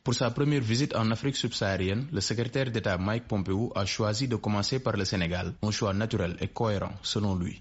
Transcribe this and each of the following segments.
Pour sa première visite en Afrique subsaharienne, le secrétaire d'État Mike Pompeo a choisi de commencer par le Sénégal, un choix naturel et cohérent selon lui.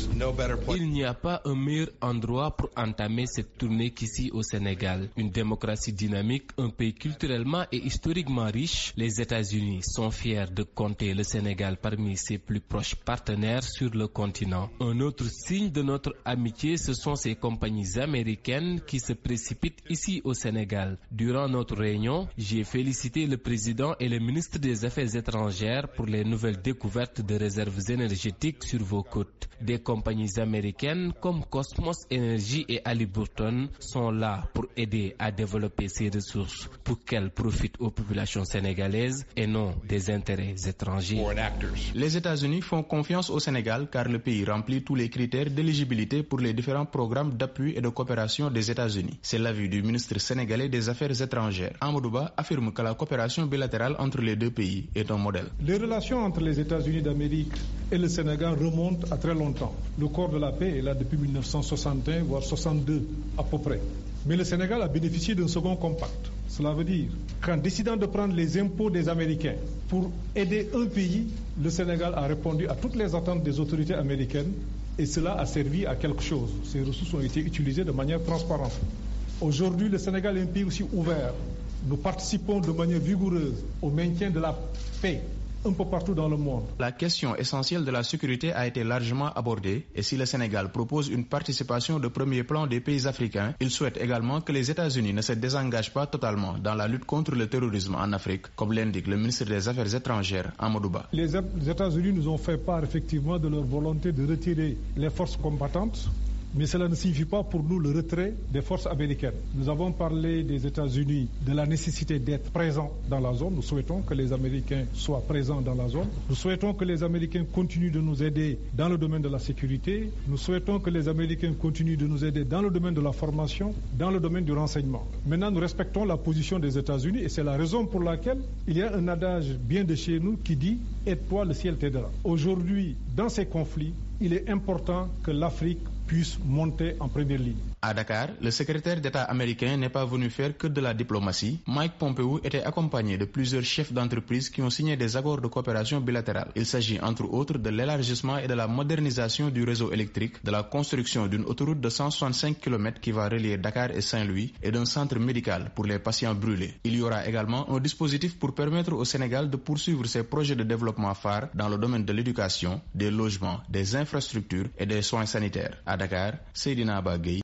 Il n'y a pas un meilleur endroit pour entamer cette tournée qu'ici au Sénégal. Une démocratie dynamique, un pays culturellement et historiquement riche, les États-Unis sont fiers de compter le Sénégal parmi ses plus proches partenaires sur le continent. Un autre signe de notre amitié, ce sont ces compagnies américaines qui se précipitent ici au Sénégal. Durant notre réunion, j'ai félicité le président et le ministre des Affaires étrangères pour les nouvelles découvertes de réserves énergétiques sur vos côtes. Des compagnies américaines comme Cosmos Energy et Halliburton sont là pour aider à développer ces ressources pour qu'elles profitent aux populations sénégalaises et non des intérêts étrangers. Les États-Unis font confiance au Sénégal car le pays remplit tous les critères d'éligibilité pour les différents programmes d'appui et de coopération des États-Unis. C'est l'avis du ministre sénégalais des Affaires étrangères. Amadou Ba affirme que la coopération bilatérale entre les deux pays est un modèle. Les relations entre les États-Unis d'Amérique et le Sénégal remontent à très longtemps. Le corps de la paix est là depuis 1961, voire 62 à peu près. Mais le Sénégal a bénéficié d'un second compact. Cela veut dire qu'en décidant de prendre les impôts des Américains pour aider un pays, le Sénégal a répondu à toutes les attentes des autorités américaines et cela a servi à quelque chose. Ces ressources ont été utilisées de manière transparente. Aujourd'hui, le Sénégal est un pays aussi ouvert. Nous participons de manière vigoureuse au maintien de la paix un peu partout dans le monde. La question essentielle de la sécurité a été largement abordée et si le Sénégal propose une participation de premier plan des pays africains, il souhaite également que les États-Unis ne se désengagent pas totalement dans la lutte contre le terrorisme en Afrique, comme l'indique le ministre des Affaires étrangères, Amadou Ba. Les États-Unis nous ont fait part effectivement de leur volonté de retirer les forces combattantes. Mais cela ne signifie pas pour nous le retrait des forces américaines. Nous avons parlé des États-Unis, de la nécessité d'être présents dans la zone. Nous souhaitons que les Américains soient présents dans la zone. Nous souhaitons que les Américains continuent de nous aider dans le domaine de la sécurité. Nous souhaitons que les Américains continuent de nous aider dans le domaine de la formation, dans le domaine du renseignement. Maintenant, nous respectons la position des États-Unis et c'est la raison pour laquelle il y a un adage bien de chez nous qui dit « Aide-toi, le ciel t'aidera ». Aujourd'hui, dans ces conflits, il est important que l'Afrique puisse monter en première ligne. À Dakar, le secrétaire d'État américain n'est pas venu faire que de la diplomatie. Mike Pompeo était accompagné de plusieurs chefs d'entreprise qui ont signé des accords de coopération bilatérale. Il s'agit entre autres de l'élargissement et de la modernisation du réseau électrique, de la construction d'une autoroute de 165 km qui va relier Dakar et Saint-Louis et d'un centre médical pour les patients brûlés. Il y aura également un dispositif pour permettre au Sénégal de poursuivre ses projets de développement phares dans le domaine de l'éducation, des logements, des infrastructures et des soins sanitaires. À Dakar, Seydina Ba Gueye.